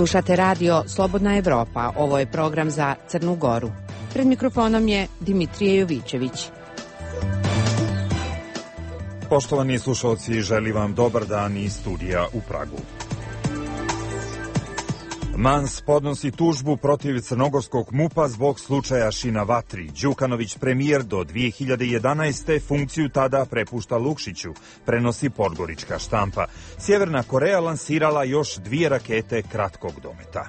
Slušate radio Slobodna Evropa. Ovo je program za Crnu Goru. Pred mikrofonom je Dimitrije Jovićević. Poštovani slušalci, želim vam dobar dan iz studija u Pragu. Mans podnosi tužbu protiv crnogorskog MUP-a zbog slučaja Šina Vatri. Đukanović premijer do 2011. funkciju tada prepušta Lukšiću, prenosi podgorička štampa. Sjeverna Koreja lansirala još 2 rakete kratkog dometa.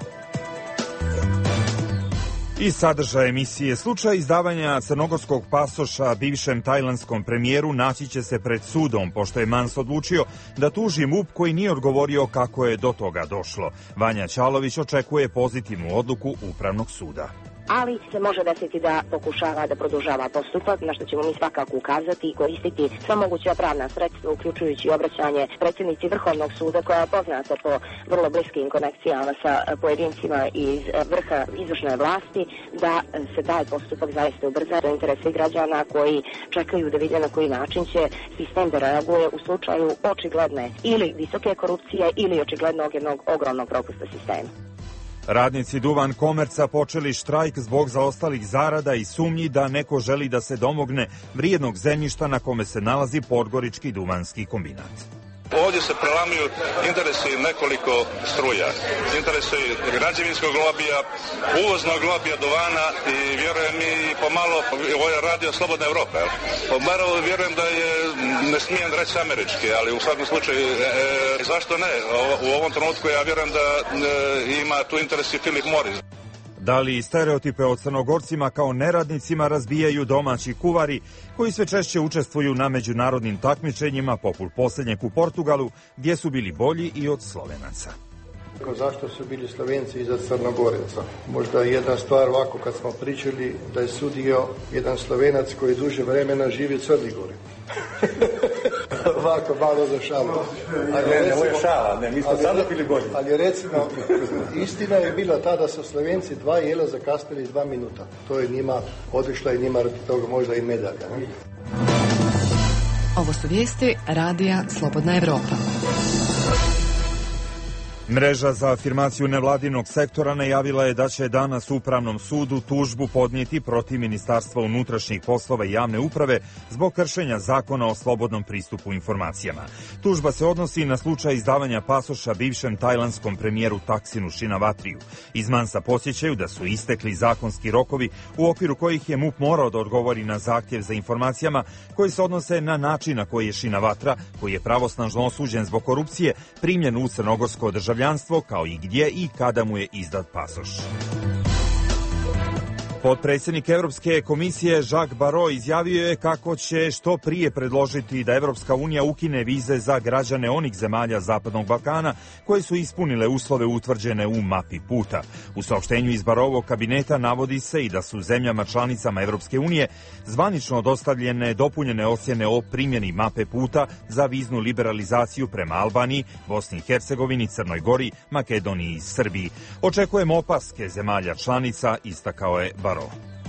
I sadržaj emisije: slučaj izdavanja crnogorskog pasoša bivšem tajlandskom premijeru naći će se pred sudom, pošto je Mans odlučio da tuži MUP koji nije odgovorio kako je do toga došlo. Vanja Ćalović očekuje pozitivnu odluku Upravnog suda. Ali se može desiti da pokušava da produžava postupak, na što ćemo mi svakako ukazati i koristiti sva moguća pravna sredstva, uključujući obraćanje predsjednici Vrhovnog suda, koja je poznata po vrlo bliskim konekcijama sa pojedincima iz vrha izvršne vlasti, da se taj postupak zaista ubrza do interesa građana koji čekaju da vide na koji način će sistem da reaguje u slučaju očigledne ili visoke korupcije ili očiglednog jednog ogromnog propusta sistema. Radnici Duvan Komerca počeli štrajk zbog zaostalih zarada i sumnji da neko želi da se domogne vrijednog zemljišta na kome se nalazi podgorički duvanski kombinat. Ovdje se prelamaju interesi nekoliko struja. Interesi građevinskog lobija, uvoznog lobija duvana i vjerujem i pomalo, ovo je radio Slobodna Evropa. Pomalo vjerujem da je, ne smijem reći američki, ali u svakom slučaju, zašto ne? U ovom trenutku ja vjerujem da ima tu interes i Philip Morris. Da li stereotipe o Crnogorcima kao neradnicima razbijaju domaći kuvari koji sve češće učestvuju na međunarodnim takmičenjima, poput posljednjeg u Portugalu, gdje su bili bolji i od Slovenaca? Zašto su bili Slovenci iza Crnogoreca? Možda jedna stvar ovako, kad smo pričali da je sudio jedan Slovenac koji duže vremena živi u Crnoj Gori. Ovako, malo za šalu. Ne, ovo je šala, ne, mi smo sada bili bolji. Ali recimo, istina je bila ta da su Slovenci 2 jela zakasnili 2 minuta. To je njima otišla i njima radi toga možda i medalja. Ne? Ovo su vijesti radija Slobodna Evropa. Mreža za afirmaciju nevladinog sektora najavila je da će danas Upravnom sudu tužbu podnijeti protiv Ministarstva unutrašnjih poslova i javne uprave zbog kršenja zakona o slobodnom pristupu informacijama. Tužba se odnosi na slučaj izdavanja pasoša bivšem tajlandskom premijeru Taksinu Šinavatriju. Iz Mansa podsjećaju da su istekli zakonski rokovi u okviru kojih je MUP morao da odgovori na zahtjev za informacijama koji se odnose na način na koji je Šinavatra, koji je pravosnažno osuđen zbog korupcije, primljen u crnogorsko državljanstvo, kao i gdje i kada mu je izdat pasoš. Potpredsjednik Evropske komisije Jacques Barrot izjavio je kako će što prije predložiti da Evropska unija ukine vize za građane onih zemalja Zapadnog Balkana koje su ispunile uslove utvrđene u mapi puta. U saopštenju iz Barrovog kabineta navodi se i da su zemljama članicama Evropske unije zvanično dostavljene dopunjene ocjene o primjeni mape puta za viznu liberalizaciju prema Albaniji, Bosni i Hercegovini, Crnoj Gori, Makedoniji i Srbiji. Očekujemo opaske zemalja članica, istakao je Barrot.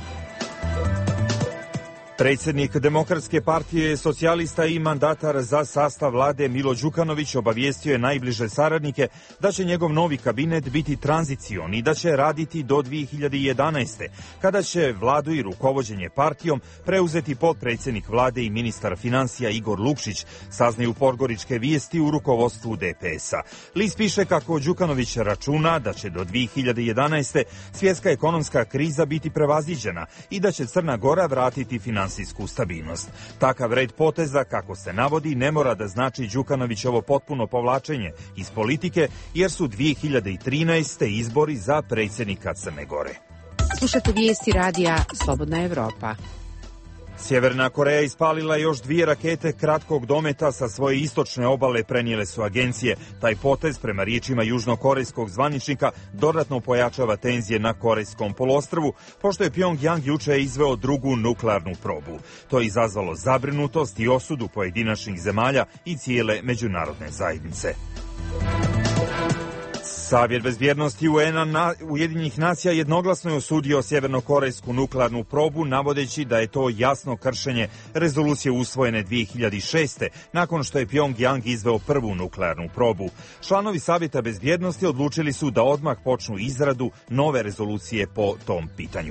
Predsjednik Demokratske partije socijalista i mandatar za sastav vlade Milo Đukanović obavijestio je najbliže saradnike da će njegov novi kabinet biti tranzicion i da će raditi do 2011. kada će vladu i rukovođenje partijom preuzeti potpredsjednik vlade i ministar financija Igor Lukšić, saznaju podgoričke vijesti u rukovodstvu DPS-a. List piše kako Đukanović računa da će do 2011. svjetska ekonomska kriza biti prevaziđena i da će Crna Gora vratiti finansijsku stabilnost. Takav red poteza, kako se navodi, ne mora da znači Đukanovićevo potpuno povlačenje iz politike, jer su 2013. izbori za predsjednika Crne Gore. Slušate vijesti radija Slobodna Evropa. Sjeverna Koreja ispalila još 2 rakete kratkog dometa sa svoje istočne obale, prenijele su agencije. Taj potez, prema riječima južnokorejskog zvaničnika, dodatno pojačava tenzije na Korejskom poluostrvu, pošto je Pjongjang juče izveo drugu nuklearnu probu. To je izazvalo zabrinutost i osudu pojedinačnih zemalja i cijele međunarodne zajednice. Savjet bezbjednosti Ujedinjenih nacija jednoglasno je osudio sjevernokorejsku nuklearnu probu, navodeći da je to jasno kršenje rezolucije usvojene 2006. nakon što je Pjongjang izveo prvu nuklearnu probu. Članovi Savjeta bezbjednosti odlučili su da odmah počnu izradu nove rezolucije po tom pitanju.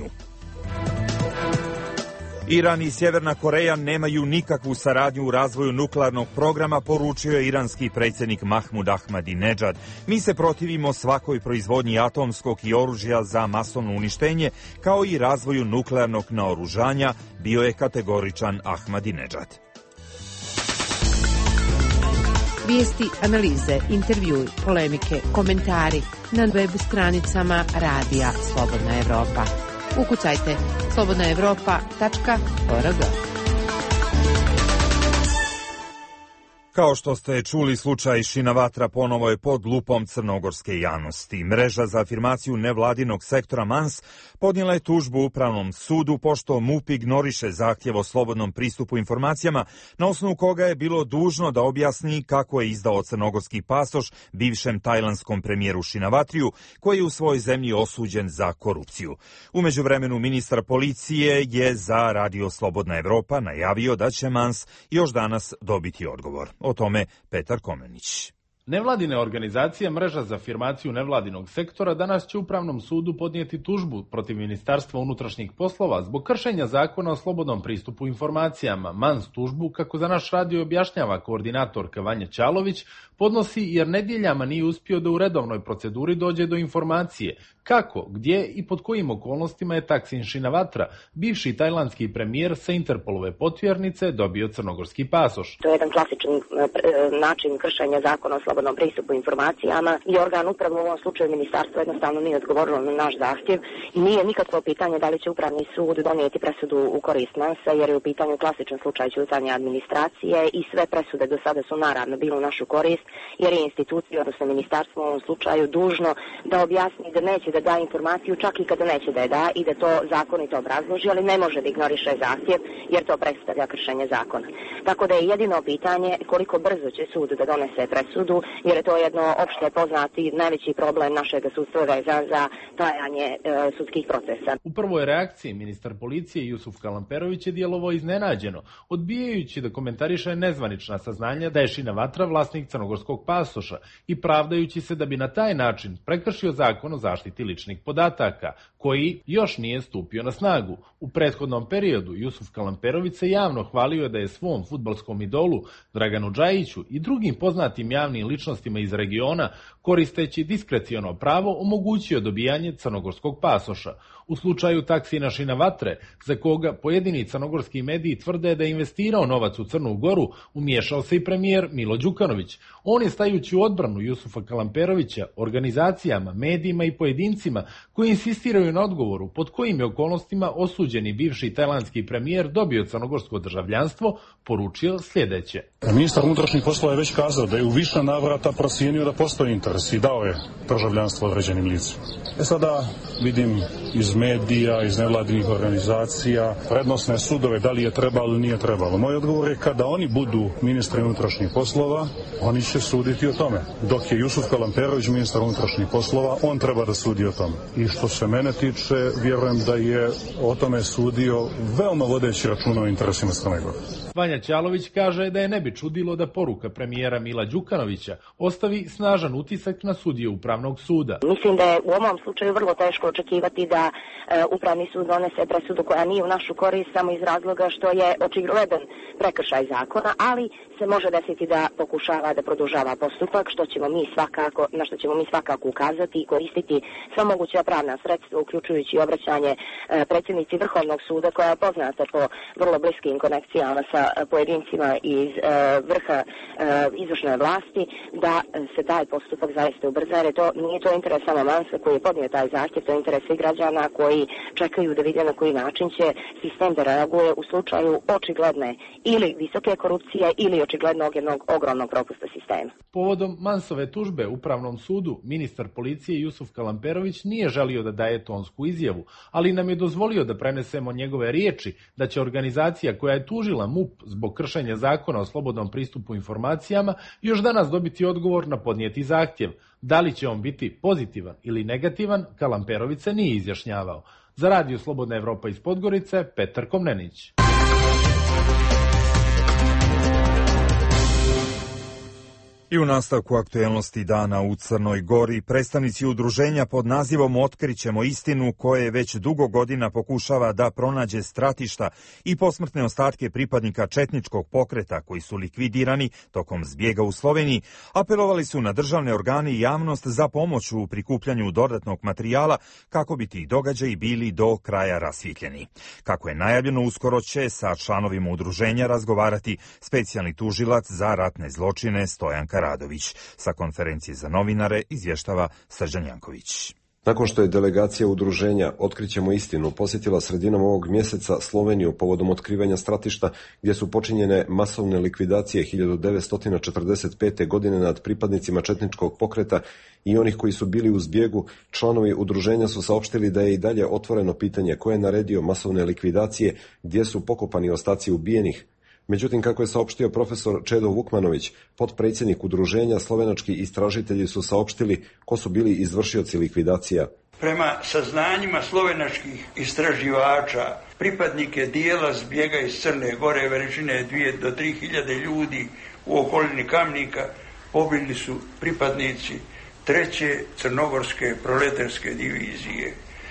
Iran i Sjeverna Koreja nemaju nikakvu saradnju u razvoju nuklearnog programa, poručio je iranski predsjednik Mahmud Ahmadinejad. Mi se protivimo svakoj proizvodnji atomskog i oružja za masovno uništenje, kao i razvoju nuklearnog naoružanja, bio je kategoričan Ahmadinejad. Vijesti, analize, intervjui, polemike, komentari na web stranicama Radija Slobodna Evropa. Ukucajte slobodnaevropa.org. Kao što ste čuli, slučaj Šinavatra ponovo je pod lupom crnogorske javnosti. Mreža za afirmaciju nevladinog sektora MANS podnijela je tužbu Upravnom sudu pošto MUP ignoriše zahtjev o slobodnom pristupu informacijama, na osnovu koga je bilo dužno da objasni kako je izdao crnogorski pasoš bivšem tajlanskom premijeru Šinavatriju, koji je u svojoj zemlji osuđen za korupciju. U međuvremenu ministar policije je za Radio Slobodna Evropa najavio da će MANS još danas dobiti odgovor. O tome Petar Komenić. Nevladine organizacije Mreža za afirmaciju nevladinog sektora danas će Upravnom sudu podnijeti tužbu protiv Ministarstva unutrašnjih poslova zbog kršenja zakona o slobodnom pristupu informacijama. MANS tužbu, kako za naš radio objašnjava koordinatorka Vanja Ćalović, podnosi jer nedjeljama nije uspio da u redovnoj proceduri dođe do informacije kako, gdje i pod kojim okolnostima je Taksin Šinavatra, bivši tajlandski premijer sa Interpolove potvjernice, dobio crnogorski pasoš. To je jedan klasičan način kršenja zakona o slobodnom pristupu informacijama i organ upravo u ovom slučaju ministarstvo jednostavno nije odgovorilo na naš zahtjev i nije nikakvo pitanje da li će Upravni sud donijeti presudu u korist MANS-a, jer je u pitanju klasičan slučaj ćutanja administracije i sve presude do sada su naravno bile u našu korist, jer je institucija, odnosno ministarstvo u ovom slučaju dužno da objasni da neće da da informaciju čak i kada neće da je da i da to zakonito obrazloži, ali ne može da ignoriše zahtjev jer to predstavlja kršenje zakona. Tako da je jedino pitanje koliko brzo će sud da donese presudu, jer je to jedno opšte poznati najveći problem našeg sudstva vezan za trajanje sudskih procesa. U prvoj reakciji ministar policije Jusuf Kalamperović je djelovao iznenađeno, odbijajući da komentariše nezvanična saznanja da je Šinavatra vlasnik crnogorskog pasoša i pravdajući se da bi na taj način prekršio zakon o zaštiti ličnih podataka, koji još nije stupio na snagu. U prethodnom periodu Jusuf Kalamperović se javno hvalio da je svom fudbalskom idolu Draganu Džajiću i drugim poznatim javnim ličnostima iz regiona, koristeći diskreciono pravo, omogućio dobijanje crnogorskog pasoša. U slučaju Taksina Šinavatre, za koga pojedini crnogorski mediji tvrde da je investirao novac u Crnu Goru, umiješao se i premijer Milo Đukanović. On je, stajući u odbranu Jusufa Kalamperovića, organizacijama, medijima i pojedincima koji insistiraju na odgovoru pod kojim je okolnostima osuđeni bivši tajlandski premijer dobio crnogorsko državljanstvo, poručio sljedeće. Ministar unutrašnjih poslova je već kazao da je u više navrata procijenio da postoji interes i dao je državljanstvo određenim licima. Sada vidim iz medija, iz nevladinih organizacija, prednosne sudove, da li je trebalo ili nije trebalo. Moj odgovor je kada oni budu ministri unutrašnjih poslova, oni će suditi o tome. Dok je Jusuf Kalamperović ministar unutrašnjih poslova, on treba da sudi o tome. I što se mene tiče, vjerujem da je o tome sudio veoma vodeći računa o interesima Crne Gore. Vanja Ćalović kaže da je ne bi čudilo da poruka premijera Mila Đukanovića ostavi snažan utisak na sudije Upravnog suda. Mislim da je u ovom slučaju vrlo teško očekivati da Upravni sud donese presudu koja nije u našu korist samo iz razloga što je očigledan prekršaj zakona, ali se može desiti da pokušava da produžava postupak, na što ćemo mi svakako ukazati i koristiti sva moguća pravna sredstva, uključujući obraćanje predsjednici Vrhovnog suda, koja je poznata po vrlo bliskim konekcijama sa pojedincima iz vrha izvršne vlasti, da se taj postupak zaista ubrza, jer nije to interes samo MANS-a koji je podnio taj zahtjev, to je interes svih građana koji čekaju da vide na koji način će sistem da reaguje u slučaju očigledne ili visoke korupcije ili očiglednog jednog ogromnog propusta sistema. predajem. Povodom Mansove tužbe Upravnom sudu, ministar policije Jusuf Kalamperović nije želio da daje tonsku izjavu, ali nam je dozvolio da prenesemo njegove riječi da će organizacija koja je tužila MUP zbog kršenja zakona o slobodnom pristupu informacijama još danas dobiti odgovor na podnijeti zahtjev. Da li će on biti pozitivan ili negativan, Kalamperović se nije izjašnjavao. Za Radio Slobodna Evropa iz Podgorice, Petar Komnenić. I u nastavku aktuelnosti dana u Crnoj Gori, predstavnici udruženja pod nazivom Otkrićemo istinu, koje već dugo godina pokušava da pronađe stratišta i posmrtne ostatke pripadnika četničkog pokreta koji su likvidirani tokom zbjega u Sloveniji, apelovali su na državne organe i javnost za pomoć u prikupljanju dodatnog materijala kako bi ti događaji bili do kraja rasvjetljeni. Kako je najavljeno, uskoro će sa članovima udruženja razgovarati specijalni tužilac za ratne zločine Stojan Karadović. Sa konferencije za novinare izvještava Srđan Janković. Nakon što je delegacija udruženja Otkrićemo istinu posjetila sredinom ovog mjeseca Sloveniju povodom otkrivanja stratišta gdje su počinjene masovne likvidacije 1945. godine nad pripadnicima četničkog pokreta i onih koji su bili u zbjegu, članovi udruženja su saopštili da je i dalje otvoreno pitanje ko je naredio masovne likvidacije, gdje su pokopani ostaci ubijenih. Međutim, kako je saopštio profesor Čedo Vukmanović, potpredsjednik udruženja, slovenački istražitelji su saopštili ko su bili izvršioci likvidacija. Prema saznanjima slovenačkih istraživača, pripadnike dijela zbjega iz Crne Gore veličine 2 do 3 hiljade ljudi u okolini Kamnika pobili su pripadnici 3. crnogorske proletarske divizije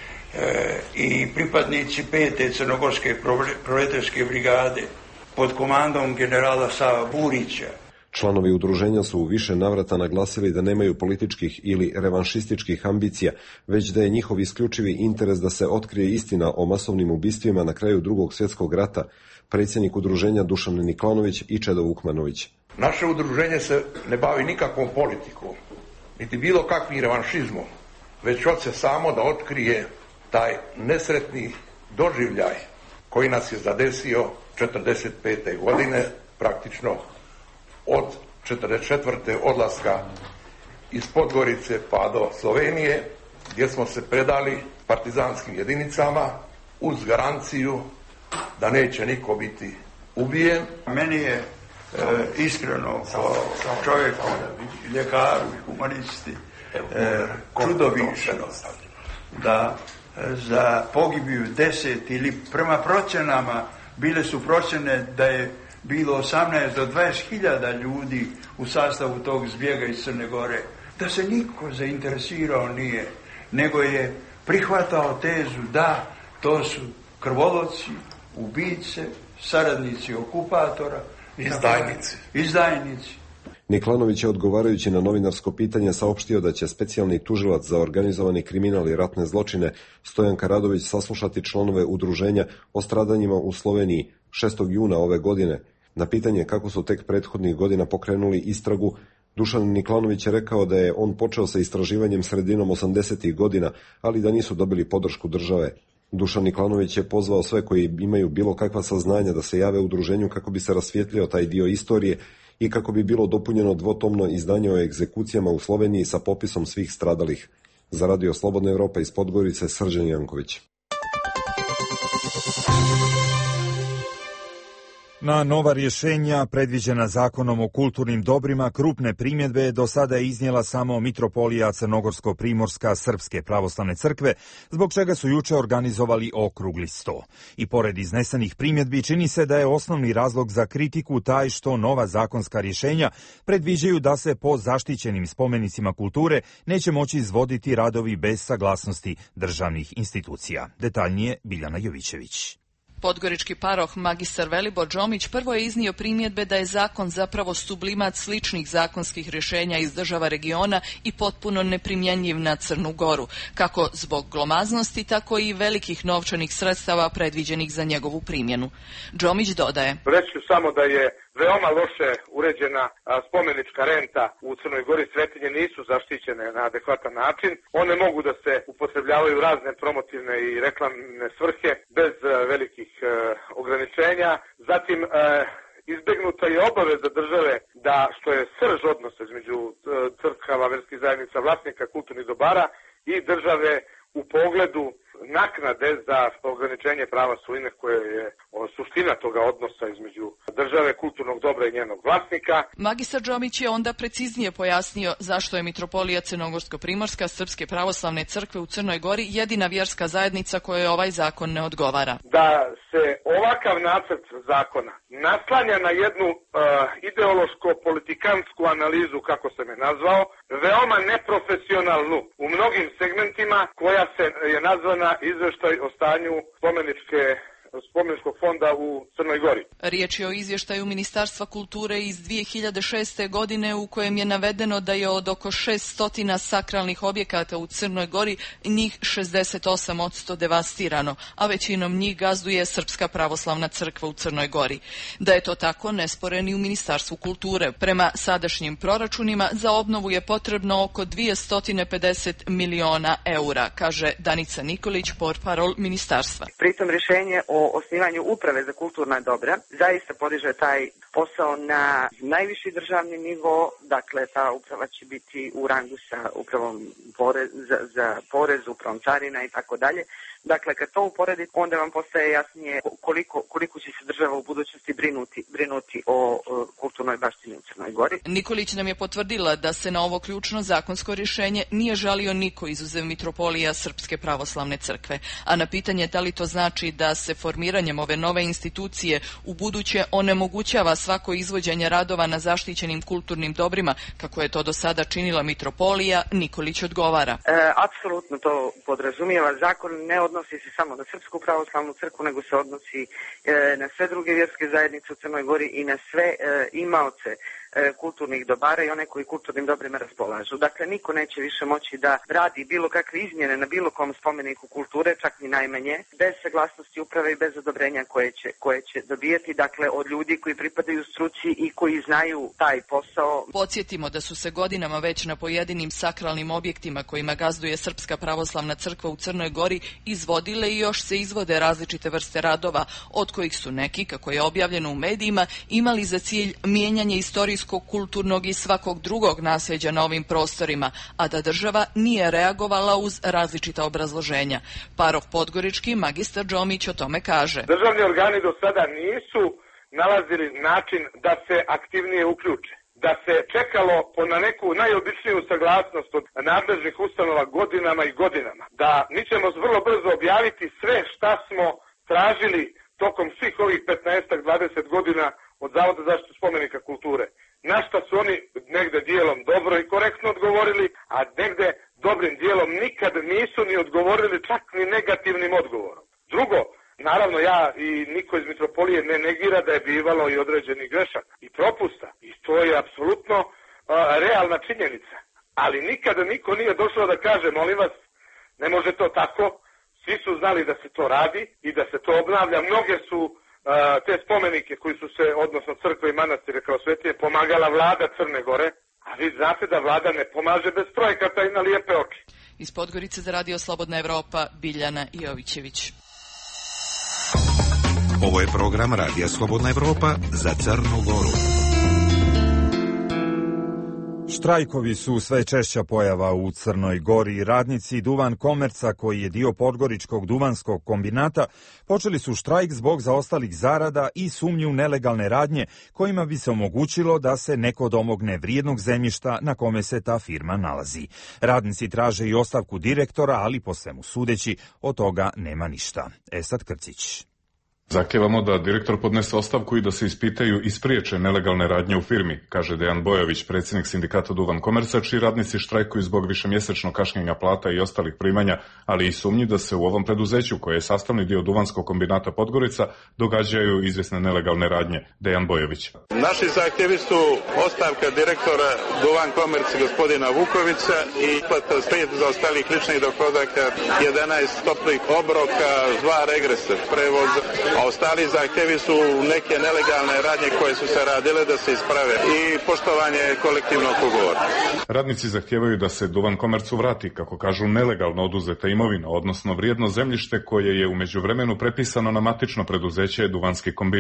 i pripadnici 5. crnogorske proletarske brigade pod komandom generala Sava Burića. Članovi udruženja su u više navrata naglasili da nemaju političkih ili revanšističkih ambicija, već da je njihov isključivi interes da se otkrije istina o masovnim ubistvima na kraju Drugog svjetskog rata, predsjednik udruženja Dušan Niklanović i Čedo Vukmanović. Naše udruženje se ne bavi nikakvom politikom, niti bilo kakvim revanšizmom, već hoće samo da otkrije taj nesretni doživljaj koji nas je zadesio 1945. godine, praktično od 1944. odlaska iz Podgorice pa do Slovenije, gdje smo se predali partizanskim jedinicama uz garanciju da neće niko biti ubijen. Meni je iskreno kao čovjeku, ljekaru i humanisti čudovišno da za pogibiju 10 ili prema procjenama bile su procjene da je bilo 18 do 20.000 ljudi u sastavu tog zbjega iz Crne Gore, da se niko zainteresirao nije, nego je prihvatao tezu da to su krvoloci, ubice, saradnici okupatora, izdajnici. Niklanović je odgovarajući na novinarsko pitanje saopštio da će specijalni tužilac za organizovani kriminal i ratne zločine Stojan Karadović saslušati članove udruženja o stradanjima u Sloveniji 6. juna ove godine. Na pitanje kako su tek prethodnih godina pokrenuli istragu, Dušan Niklanović je rekao da je on počeo sa istraživanjem sredinom 80. godina, ali da nisu dobili podršku države. Dušan Niklanović je pozvao sve koji imaju bilo kakva saznanja da se jave udruženju kako bi se rasvijetlio taj dio istorije i kako bi bilo dopunjeno dvotomno izdanje o egzekucijama u Sloveniji sa popisom svih stradalih. Za Radio Slobodna Evropa iz Podgorice, Srđan Janković. Na nova rješenja predviđena Zakonom o kulturnim dobrima krupne primjedbe do sada je iznijela samo Mitropolija Crnogorsko-Primorska Srpske pravoslavne crkve, zbog čega su juče organizovali okrugli sto. I pored iznesenih primjedbi čini se da je osnovni razlog za kritiku taj što nova zakonska rješenja predviđaju da se po zaštićenim spomenicima kulture neće moći izvoditi radovi bez saglasnosti državnih institucija. Detaljnije Biljana Jovićević. Podgorički paroh magistar Velibor Đomić prvo je iznio primjedbe da je zakon zapravo sublimat sličnih zakonskih rješenja iz država regiona i potpuno neprimjenjiv na Crnu Goru, kako zbog glomaznosti, tako i velikih novčanih sredstava predviđenih za njegovu primjenu. Đomić dodaje: Reći samo da je veoma loše uređena spomenička renta u Crnoj Gori, svetinje nisu zaštićene na adekvatan način. One mogu da se upotrebljavaju razne promotivne i reklamne svrhe bez velikih ograničenja. Zatim izbegnuta je obaveza države da, što je srž odnosa između crkava, verskih zajednica, vlasnika kulturnih dobara i države u pogledu naknade za ograničenje prava svojine koje je suština toga odnosa između države, kulturnog dobra i njenog vlasnika. Magistar Džomić je onda preciznije pojasnio zašto je Mitropolija Crnogorsko-Primorska Srpske pravoslavne crkve u Crnoj Gori jedina vjerska zajednica kojoj ovaj zakon ne odgovara. Da se ovakav nacrt zakona naslanja na jednu ideološko-politikansku analizu, kako sam je nazvao, veoma neprofesionalnu u mnogim segmentima, koja se je nazvana izveštaj o stanju spomeničkog fonda u Crnoj Gori. Riječ je o izvještaju Ministarstva kulture iz 2006. godine u kojem je navedeno da je od oko 600 sakralnih objekata u Crnoj Gori njih 68% devastirano, a većinom njih gazduje Srpska pravoslavna crkva u Crnoj Gori. Da je to tako, nesporen i u Ministarstvu kulture. Prema sadašnjim proračunima za obnovu je potrebno oko 250 miliona eura, kaže Danica Nikolić, portparol ministarstva. Pritom rješenje o osnivanju uprave za kulturna dobra zaista podiže taj posao na najviši državni nivo, dakle ta uprava će biti u rangu sa upravom za porez, upravom carina i tako dalje. Dakle, kad to uporedite, onda vam postaje jasnije koliko će se država u budućnosti brinuti o kulturnoj baštini u Crnoj Gori. Nikolić nam je potvrdila da se na ovo ključno zakonsko rješenje nije žalio niko izuzev Mitropolija Srpske pravoslavne crkve. A na pitanje da li to znači da se formiranjem ove nove institucije u buduće onemogućava svako izvođenje radova na zaštićenim kulturnim dobrima, kako je to do sada činila Mitropolija, Nikolić odgovara. Apsolutno to podrazumijeva. Zakon ne odnosi se samo na Srpsku pravoslavnu crkvu, nego se odnosi na sve druge vjerske zajednice u Crnoj Gori i na sve imaoce kulturnih dobara i one koji kulturnim dobrima raspolažu. Dakle, niko neće više moći da radi bilo kakve izmjene na bilo kom spomeniku kulture, čak ni najmanje, bez saglasnosti uprave i bez odobrenja koje će dobijeti, dakle, od ljudi koji pripadaju struci i koji znaju taj posao. Podsjetimo da su se godinama već na pojedinim sakralnim objektima kojima gazduje Srpska pravoslavna crkva u Crnoj Gori izvodile i još se izvode različite vrste radova, od kojih su neki, kako je objavljeno u medijima, imali za cilj mijenjanje istorijskog, kulturnog i svakog drugog nasljeđa na ovim prostorima, a da država nije reagovala uz različita obrazloženja. Paroh Podgorički, magistar Džomić, o tome kaže. Državni organi do sada nisu nalazili način da se aktivnije uključe, da se čekalo na neku najobičniju saglasnost od nadležnih ustanova godinama i godinama, da mi ćemo vrlo brzo objaviti sve šta smo tražili tokom svih ovih 15-20 godina od Zavoda za zaštitu spomenika kulture. Na šta su oni negde dijelom dobro i korektno odgovorili, a negde dobrim dijelom nikad nisu ni odgovorili, čak ni negativnim odgovorom. Drugo, naravno ja i niko iz Mitropolije ne negira da je bivalo i određenih grešaka i propusta. I to je apsolutno realna činjenica. Ali nikada niko nije došao da kaže, molim vas, ne može to tako. Svi su znali da se to radi i da se to obnavlja. Mnoge su te spomenike koji su se, odnosno crkve i manastire kao svetije, pomagala vlada Crne Gore, a vi znate da vlada ne pomaže bez projekata i na lijepe oči. Iz Podgorice za Radio Slobodna Evropa, Biljana Jovićević. Ovo je program Radija Slobodna Evropa za Crnu Goru. Štrajkovi su sve češća pojava u Crnoj Gori. Radnici Duvan Komerca, koji je dio Podgoričkog duvanskog kombinata, počeli su štrajk zbog zaostalih zarada i sumnju nelegalne radnje kojima bi se omogućilo da se neko domogne vrijednog zemljišta na kome se ta firma nalazi. Radnici traže i ostavku direktora, ali po svemu sudeći od toga nema ništa. Esad Krcić. Zahtijevamo da direktor podnese ostavku i da se ispitaju i spriječe nelegalne radnje u firmi, kaže Dejan Bojović, predsjednik sindikata Duvan Komerca, čiji radnici štrajkuju zbog višemjesečnog kašnjenja plata i ostalih primanja, ali i sumnji da se u ovom preduzeću, koje je sastavni dio Duvanskog kombinata Podgorica, događaju izvjesne nelegalne radnje. Dejan Bojović. Naši zahtjevi su ostavka direktora Duvan Komerca gospodina Vukovića i isplata 5 zaostalih ličnih dohodaka, 11 toplih obroka, 2 regresa, prevoz. A ostali zahtjevi su neke nelegalne radnje koje su se radile da se isprave i poštovanje kolektivnog ugovora. Radnici zahtijevaju da se Duvan Komercu vrati, kako kažu, nelegalno oduzeta imovina, odnosno vrijedno zemljište koje je u međuvremenu prepisano na matično preduzeće Duvanski kombinat.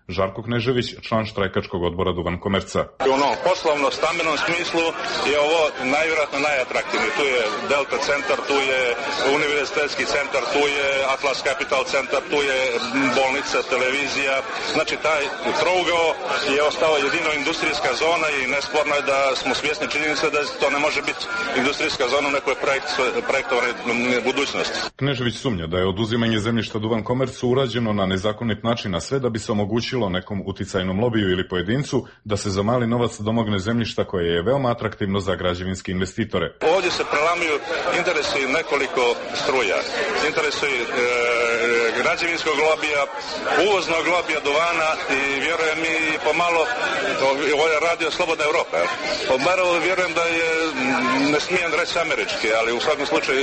Žarko Knežević, član štrajkačkog odbora Duvan Komerca. U onom poslovno-stambenom smislu je ovo najvjerojatno najatraktivniji. Tu je Delta centar, tu je univerzitetski centar, tu je Atlas Capital centar, tu je bolnica, televizija. Znači taj trougao je ostao jedino industrijska zona i nesporno je da smo svjesni činjenice da to ne može biti industrijska zona u nekoj projektovane budućnosti. Knežević sumnja da je oduzimanje zemljišta Duvan Komercu urađeno na nezakonit način, a sve da bi se omogućilo nekom uticajnom lobiju ili pojedincu da se za mali novac domogne zemljišta koje je veoma atraktivno za građevinske investitore. Ovdje se prelamaju interesi nekoliko struja. Interesi građevinskog lobija, uvoznog lobija duvana i vjerujem i pomalo ovo je radio Slobodna Evropa. Bar vjerujem da je, ne smijem reći američki, ali u svakom slučaju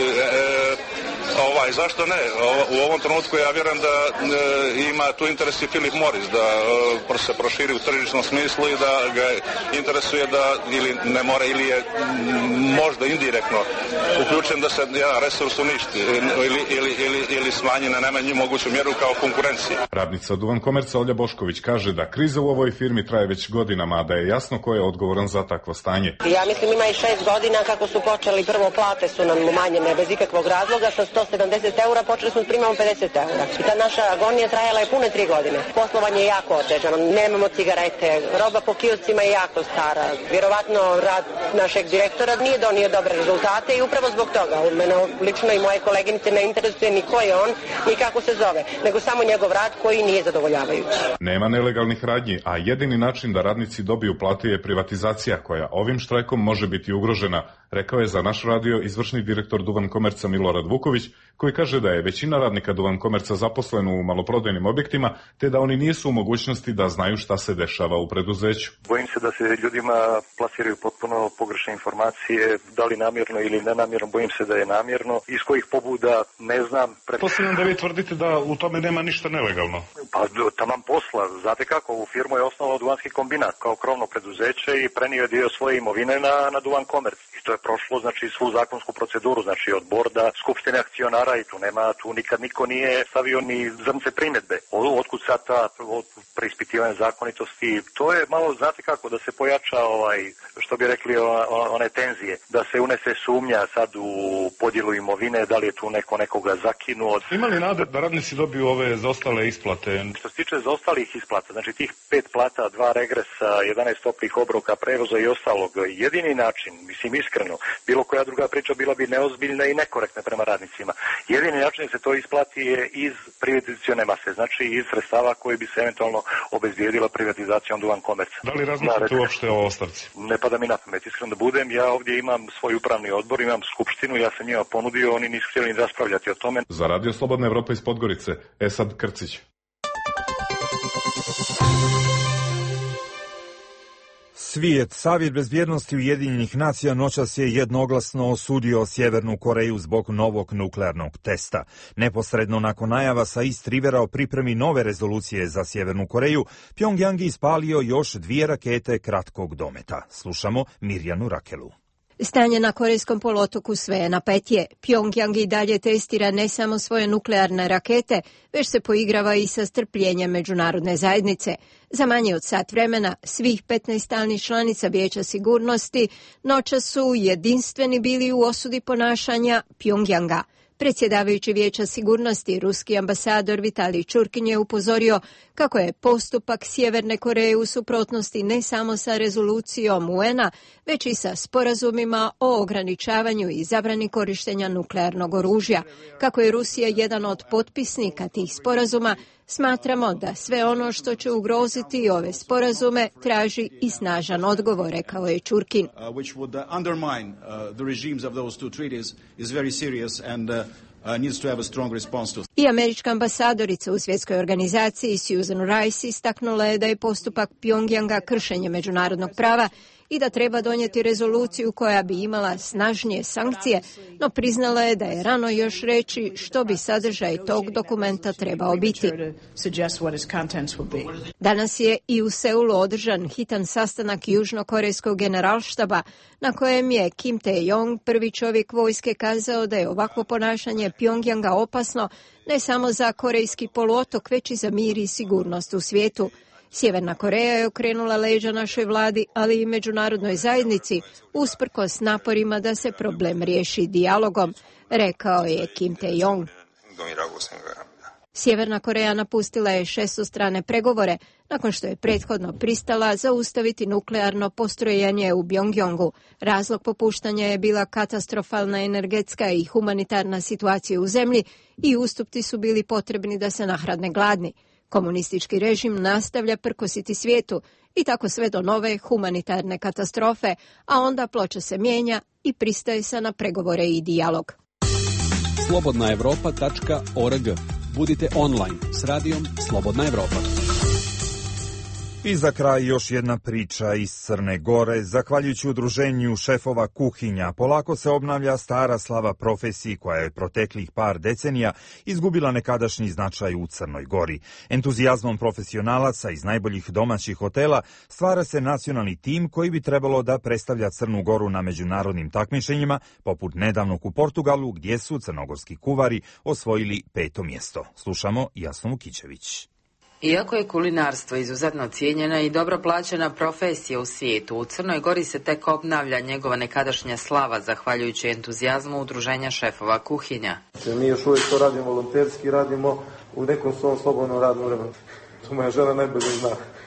zašto ne? U ovom trenutku ja vjerujem da ima tu interes i Philip Morris da se proširi u tržišnom smislu i da ga interesuje da ili ne mora ili je možda indirektno uključen da se resurs uništi ili smanji na najmanju moguću mjeru kao konkurencija. Radnica Duvan Komerca Olja Bošković kaže da kriza u ovoj firmi traje već godinama, a da je jasno ko je odgovoran za takvo stanje. Ja mislim ima i 6 godina kako su počeli, prvo plate su nam umanjene bez ikakvog razloga, sa 170 eura počeli smo s primamom 50 eura. I ta naša agonija trajala je pune 3 godine. Poslovanje je jako otežano, nemamo cigarete, roba po kioscima je jako stara. Vjerovatno rad našeg direktora nije donio dobre rezultate i upravo zbog toga. Mene lično i moje koleginice ne interesuje ni ko je on, ni kako se zove, nego samo njegov rad koji nije zadovoljavajući. Nema nelegalnih radnji, a jedini način da radnici dobiju plate je privatizacija koja ovim štrajkom može biti ugrožena, rekao je za naš radio izvršni direktor Duvan Komerca Milorad Vuković, koji kaže da je većina radnika Duvan Komerca zaposleno u maloprodajnim objektima, te da oni nisu u mogućnosti da znaju šta se dešava u preduzeću. Bojim se da se ljudima plasiraju potpuno pogrešne informacije, da li namjerno ili nenamjerno, bojim se da je namjerno. Iz kojih pobuda ne znam. Posljedno da vi tvrdite da u tome nema ništa nelegalno. Pa taman posla. Znate kako, ovu firmu je osnovao Duvanski kombinat kao krovno preduzeće i prenio dio svoje imovine na Duvan Komerc. I to je prošlo, znači, svu zakonsku proceduru, znači od borda, skupštine akcionara i tu nikad niko nije stavio ni zrnce primjedbe. Otkud sad ta preispitivanje zakonitosti, to je malo, znate kako, da se pojača što bi rekli one tenzije, da se unese sumnja sad u podjelu imovine, da li je tu nekoga zakinuo. Ima li nade da radnici dobiju ove zaostale isplate? Što se tiče zaostalih isplata, znači tih 5 plata, 2 regresa, 11 toplih obroka, prevoza i ostalog, jedini način, mislim iskreno, bilo koja druga priča bila bi neozbiljna i nekorektna prema radnicima. Jedini način se to isplati je iz privatizacione mase, znači iz sredstava koje bi se eventualno obezbijedila privatizacijom Duvan Komerca. Da li razmišljate uopšte o ostavci? Ne pada mi na pamet, iskreno da budem. Ja ovdje imam svoj upravni odbor, imam skupštinu, ja sam njima ponudio, oni nisu htjeli ni raspravljati o tome. Za Radio Slobodna Evropa iz Podgorice, Esad Krcić. Savjet bezbjednosti Ujedinjenih nacija noćas je jednoglasno osudio Sjevernu Koreju zbog novog nuklearnog testa. Neposredno nakon najava sa East Rivera o pripremi nove rezolucije za Sjevernu Koreju, Pjongjang je ispalio još 2 rakete kratkog dometa. Slušamo Mirjanu Rakelu. Stanje na Korejskom poluotoku sve je napetije. Pjongjang i dalje testira ne samo svoje nuklearne rakete, već se poigrava i sa strpljenjem međunarodne zajednice. Za manje od sat vremena svih 15 stalnih članica Vijeća sigurnosti noćas su jedinstveni bili u osudi ponašanja Pjongjanga. Predsjedavajući Vijeća sigurnosti, ruski ambasador Vitalij Čurkin je upozorio kako je postupak Sjeverne Koreje u suprotnosti ne samo sa rezolucijom UN-a, već i sa sporazumima o ograničavanju i zabrani korištenja nuklearnog oružja. Kako je Rusija jedan od potpisnika tih sporazuma, smatramo da sve ono što će ugroziti ove sporazume traži i snažan odgovor, rekao je Čurkin. I američka ambasadorica u svjetskoj organizaciji Susan Rice istaknula je da je postupak Pjongjanga kršenje međunarodnog prava i da treba donijeti rezoluciju koja bi imala snažnije sankcije, no priznala je da je rano još reći što bi sadržaj tog dokumenta trebao biti. Danas je i u Seulu održan hitan sastanak južnokorejskog generalštaba na kojem je Kim Tae-yong, prvi čovjek vojske, kazao da je ovakvo ponašanje Pjongjanga opasno ne samo za korejski poluotok, već i za mir i sigurnost u svijetu. Sjeverna Koreja je okrenula leđa našoj vladi, ali i međunarodnoj zajednici, usprkos naporima da se problem riješi dijalogom, rekao je Kim Tae-yong. Sjeverna Koreja napustila je šestostrane pregovore nakon što je prethodno pristala zaustaviti nuklearno postrojenje u Pjongjangu. Razlog popuštanja je bila katastrofalna energetska i humanitarna situacija u zemlji i ustupci su bili potrebni da se nahradne gladni. Komunistički režim nastavlja prkositi svijetu i tako sve do nove humanitarne katastrofe, a onda ploča se mijenja i pristaje se na pregovore i dijalog. slobodnaevropa.org. Budite online s radijom Slobodna Evropa. I za kraj još jedna priča iz Crne Gore. Zahvaljujući udruženju šefova kuhinja, polako se obnavlja stara slava profesiji koja je proteklih par decenija izgubila nekadašnji značaj u Crnoj Gori. Entuzijazmom profesionalaca iz najboljih domaćih hotela stvara se nacionalni tim koji bi trebalo da predstavlja Crnu Goru na međunarodnim takmičenjima, poput nedavnog u Portugalu gdje su crnogorski kuvari osvojili 5. mjesto. Slušamo Jasnu Vukićević. Iako je kulinarstvo izuzetno cijenjena i dobro plaćena profesija u svijetu, u Crnoj Gori se tek obnavlja njegova nekadašnja slava zahvaljujući entuzijazmu udruženja šefova kuhinja. Mi još uvijek to radimo volonterski, radimo u nekom svom slobodnom radnom vremenu. To moja žena najbolje zna.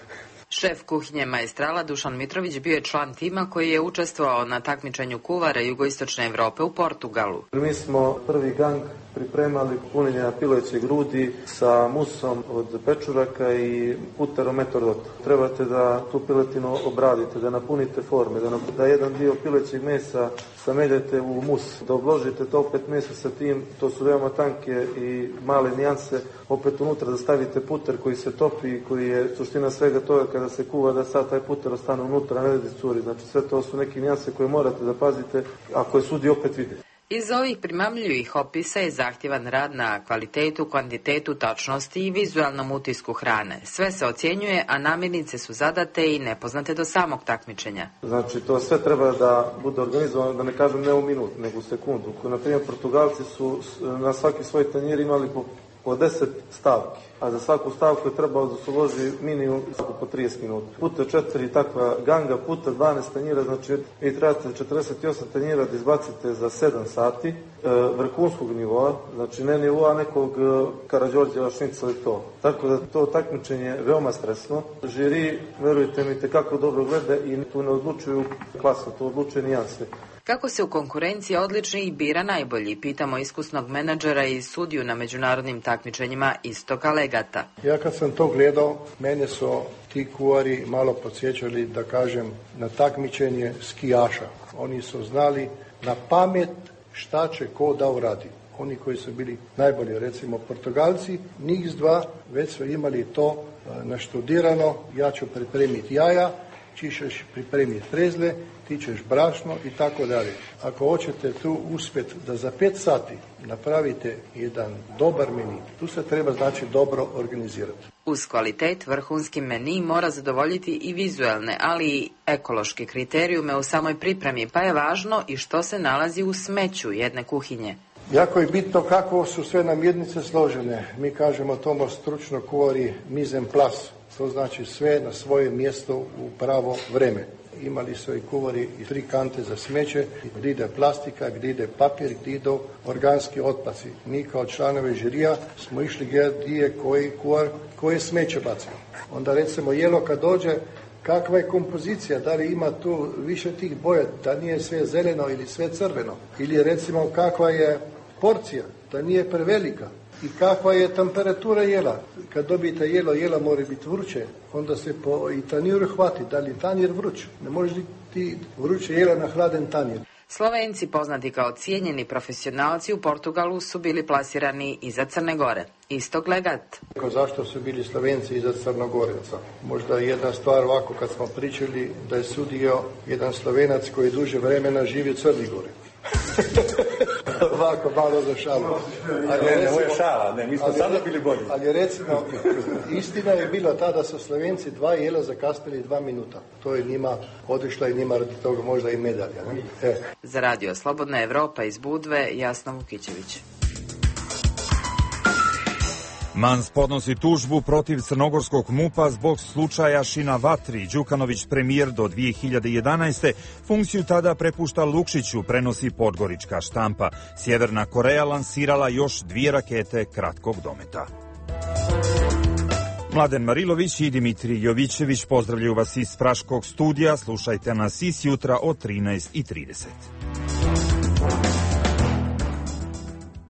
Šef kuhinje Maestrala Dušan Mitrović bio je član tima koji je učestvovao na takmičenju kuvara jugoistočne Evrope u Portugalu. Mi smo prvi gang pripremali punjenja pileće grudi sa musom od pečuraka i puterom metodot. Trebate da tu piletinu obradite, da napunite forme, da jedan dio pilećeg mesa sameljete u mus, da obložite to opet meso sa tim, to su veoma tanke i male nijanse, opet unutra da stavite puter koji se topi i koji je suština svega toga kada se kuva da sad taj puter ostane unutra, ne da curi. Znači sve to su neke nijanse koje morate da pazite, ako je sudi opet vide. Iz ovih primamljivih opisa je zahtjevan rad na kvalitetu, kvantitetu, tačnosti i vizualnom utisku hrane. Sve se ocjenjuje, a namirnice su zadate i nepoznate do samog takmičenja. Znači to sve treba da bude organizovano, da ne kažem ne u minut, nego u sekundu. Na primjer, Portugalci su na svaki svoj tanjir imali po 10 stavki, a za svaku stavku je trebalo da se uloži minimum po 30 minuta. Puta 4 takva ganga, puta 12 tanjira, znači vi trebate 48 tanjira da izbacite za 7 sati vrhunskog nivoa, znači ne nivoa nekog Karađorđeva šnicla i to. Tako da to takmičenje je veoma stresno. Žiri, verujte mi, tekako dobro gleda i tu ne odlučuju klasu, to odlučuje nijanse. Kako se u konkurenciji odličnih bira najbolji, pitamo iskusnog menadžera i sudiju na međunarodnim takmičenjima Istoka Legata. Ja kad sam to gledao, mene su ti kuvari malo podsjećali, da kažem, na takmičenje skijaša. Oni su znali na pamet šta će ko da uradi. Oni koji su bili najbolji, recimo Portugalci, njih dva već su imali to naštudirano, ja ću pripremiti jaja, ti ćeš pripremiti prezle, ti ćeš brašno i tako dalje. Ako hoćete tu uspjeti da za 5 sati napravite jedan dobar meni, tu se treba znači dobro organizirati. Uz kvalitet, vrhunski meni mora zadovoljiti i vizualne, ali i ekološke kriterijume u samoj pripremi, pa je važno i što se nalazi u smeću jedne kuhinje. Jako je bitno kako su sve namirnice složene. Mi kažemo tomu stručno kuvari mise en place. To znači sve na svoje mjesto u pravo vreme. Imali su i kuvari i 3 kante za smeće, gdje ide plastika, gdje ide papir, gdje idu organski otpaci. Mi kao članovi žirija smo išli gdje koji kuvar, koje smeće bacimo. Onda recimo jelo kad dođe, kakva je kompozicija, da li ima tu više tih boja, da nije sve zeleno ili sve crveno. Ili recimo kakva je porcija, da nije prevelika. I kakva je temperatura jela. Kad dobijete jelo mora biti vruće, onda se po i tanjiru hvati, da li tanjir vruć. Ne može ti vruće jela na hladen tanjir. Slovenci, poznati kao cijenjeni profesionalci u Portugalu, su bili plasirani iza Crne Gore. Istok Legat. Zašto su bili Slovenci iza Crnogoreca? Možda jedna stvar ovako kad smo pričali da je sudio jedan Slovenac koji duže vremena živi u Crnoj Gori. Ovako, malo za šalu. Ovo je šala, mi smo sada bili bolji. Ali recimo, istina je bila ta da su Slovenci 2 jela zakasnili 2 minuta. To je njima otišla i njima radi toga možda i medalja. Za Radio Slobodna Evropa iz Budve, Jasna Vukićević. Mans podnosi tužbu protiv crnogorskog MUP-a zbog slučaja Šina Vatri. Đukanović, premijer do 2011. Funkciju tada prepušta Lukšiću, prenosi podgorička štampa. Sjeverna Koreja lansirala još 2 rakete kratkog dometa. Mladen Marilović i Dimitrij Jovićević pozdravljaju vas iz Praškog studija. Slušajte nas i sjutra od 13:30.